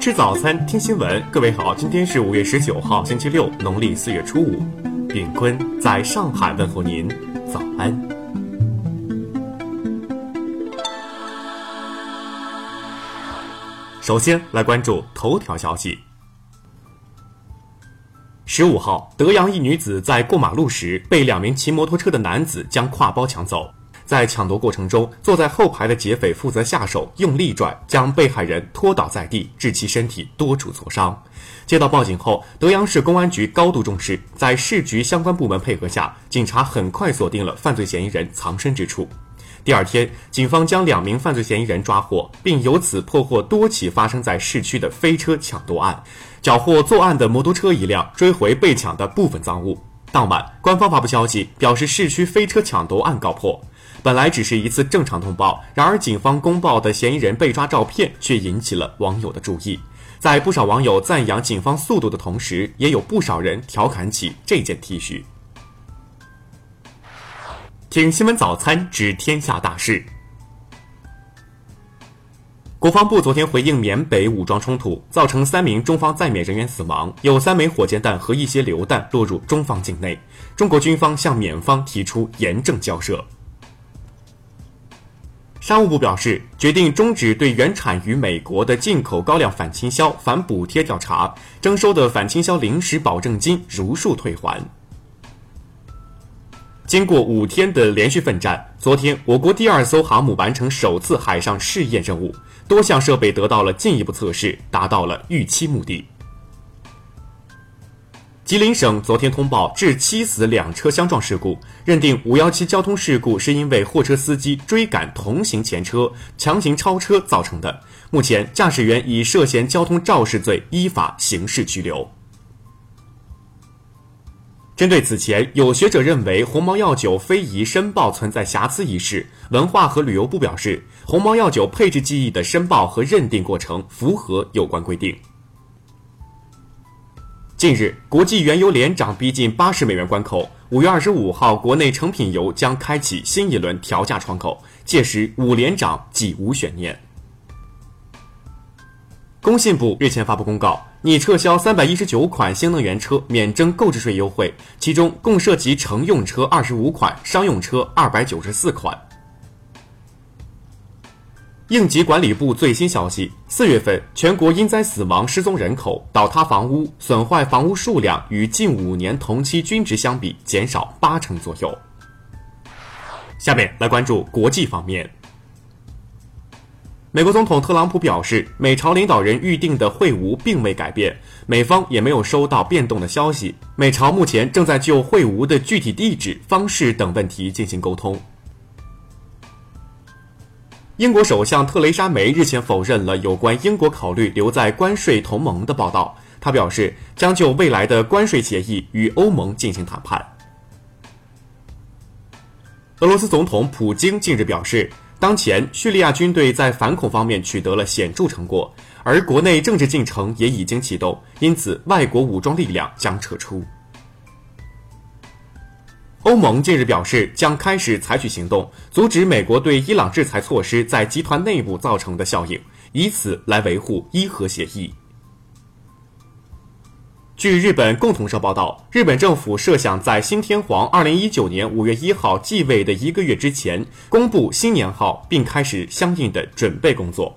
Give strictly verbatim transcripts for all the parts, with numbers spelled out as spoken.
吃早餐，听新闻。各位好，今天是五月十九号，星期六，农历四月初五。允坤在上海问候您，早安。首先来关注头条消息。十五号，德阳一女子在过马路时被两名骑摩托车的男子将挎包抢走。在抢夺过程中，坐在后排的劫匪负责下手，用力拽，将被害人拖倒在地，致其身体多处挫伤。接到报警后，德阳市公安局高度重视，在市局相关部门配合下，警察很快锁定了犯罪嫌疑人藏身之处。第二天，警方将两名犯罪嫌疑人抓获，并由此破获多起发生在市区的飞车抢夺案，缴获作案的摩托车一辆，追回被抢的部分赃物。当晚，官方发布消息表示，市区飞车抢夺案告破。本来只是一次正常通报，然而警方公报的嫌疑人被抓照片却引起了网友的注意。在不少网友赞扬警方速度的同时，也有不少人调侃起这件 T 恤。听新闻早餐知天下大事。国防部昨天回应缅北武装冲突，造成三名中方在缅人员死亡，有三枚火箭弹和一些榴弹落入中方境内。中国军方向缅方提出严正交涉。商务部表示，决定终止对原产于美国的进口高粱反倾销、反补贴调查，征收的反倾销临时保证金如数退还。经过五天的连续奋战，昨天我国第二艘航母完成首次海上试验任务，多项设备得到了进一步测试，达到了预期目的。吉林省昨天通报致七死两车相撞事故，认定五一七交通事故是因为货车司机追赶同行前车，强行超车造成的。目前驾驶员以涉嫌交通肇事罪依法刑事拘留。针对此前有学者认为鸿茅药酒非遗申报存在瑕疵一事，文化和旅游部表示，鸿茅药酒配置技艺的申报和认定过程符合有关规定。近日，国际原油连涨逼近八十美元关口。五月二十五号，国内成品油将开启新一轮调价窗口，届时五连涨既无悬念。工信部日前发布公告，拟撤销三百一十九款新能源车免征购置税优惠，其中共涉及乘用车二十五款，商用车二百九十四款。应急管理部最新消息，四月份全国因灾死亡失踪人口、倒塌房屋、损坏房屋数量与近五年同期均值相比减少八成左右。下面来关注国际方面。美国总统特朗普表示，美朝领导人预定的会晤并未改变，美方也没有收到变动的消息。美朝目前正在就会晤的具体地址、方式等问题进行沟通。英国首相特蕾莎梅日前否认了有关英国考虑留在关税同盟的报道，她表示将就未来的关税协议与欧盟进行谈判。俄罗斯总统普京近日表示，当前叙利亚军队在反恐方面取得了显著成果，而国内政治进程也已经启动，因此外国武装力量将撤出。欧盟近日表示，将开始采取行动，阻止美国对伊朗制裁措施在集团内部造成的效应，以此来维护伊核协议。据日本共同社报道，日本政府设想在新天皇二零一九年五月一号继位的一个月之前公布新年号，并开始相应的准备工作。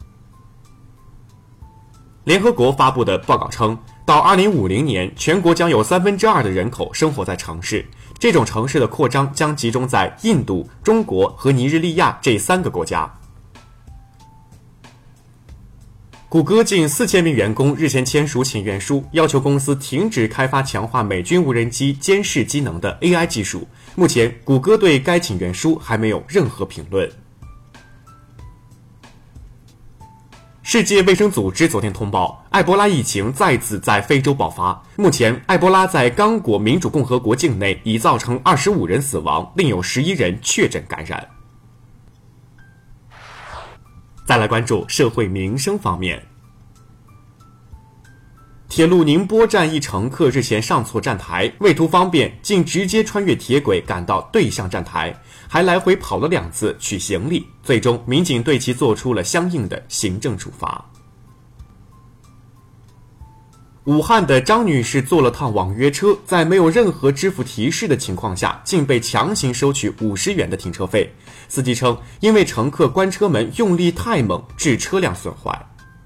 联合国发布的报告称，到二零五零年，全国将有三分之二的人口生活在城市，这种城市的扩张将集中在印度、中国和尼日利亚这三个国家。谷歌近四千名员工日前签署请愿书，要求公司停止开发强化美军无人机监视机能的 A I 技术。目前，谷歌对该请愿书还没有任何评论。世界卫生组织昨天通报，埃博拉疫情再次在非洲爆发。目前，埃博拉在刚果民主共和国境内已造成二十五人死亡，另有十一人确诊感染。再来关注社会民生方面。铁路宁波站一乘客日前上错站台，为图方便，竟直接穿越铁轨赶到对向站台，还来回跑了两次取行李，最终民警对其做出了相应的行政处罚。 武汉的张女士坐了趟网约车，在没有任何支付提示的情况下，竟被强行收取五十元的停车费。司机称，因为乘客关车门用力太猛，致车辆损坏。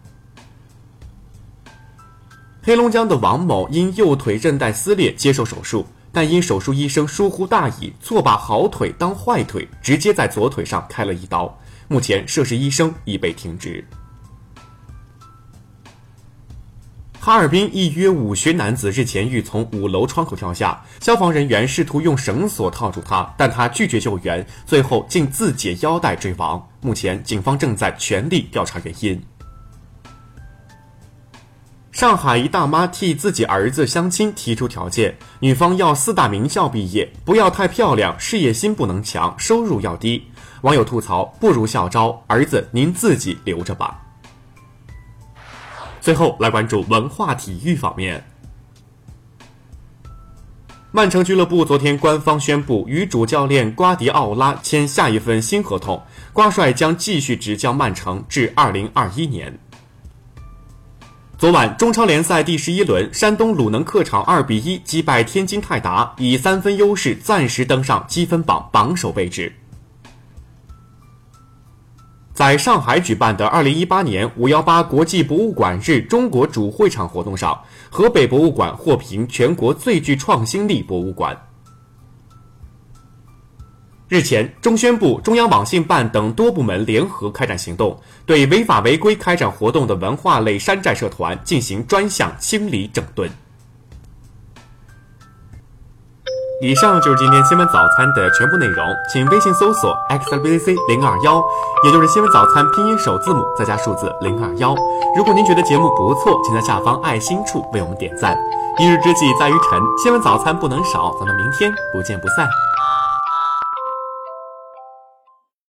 黑龙江的王某因右腿韧带撕裂接受手术，但因手术医生疏忽大意，错把好腿当坏腿，直接在左腿上开了一刀。目前涉事医生已被停职。哈尔滨一约五学男子日前欲从五楼窗口跳下，消防人员试图用绳索套住他，但他拒绝救援，最后竟自解腰带坠亡。目前警方正在全力调查原因。上海一大妈替自己儿子相亲提出条件，女方要四大名校毕业，不要太漂亮，事业心不能强，收入要低。网友吐槽，不如校招，儿子您自己留着吧。最后来关注文化体育方面。曼城俱乐部昨天官方宣布与主教练瓜迪奥拉签下一份新合同，瓜帅将继续执教曼城至二零二一年。昨晚中超联赛第十一轮，山东鲁能客场二比一击败天津泰达，以三分优势暂时登上积分榜榜首位置。在上海举办的二零一八年五一八国际博物馆日中国主会场活动上，河北博物馆获评全国最具创新力博物馆。日前，中宣部、中央网信办等多部门联合开展行动，对违法违规开展活动的文化类山寨社团进行专项清理整顿。以上就是今天新闻早餐的全部内容，请微信搜索 X L B C 零二一，也就是新闻早餐拼音首字母再加数字零二一。如果您觉得节目不错，请在下方爱心处为我们点赞。一日之计在于晨，新闻早餐不能少，咱们明天不见不散。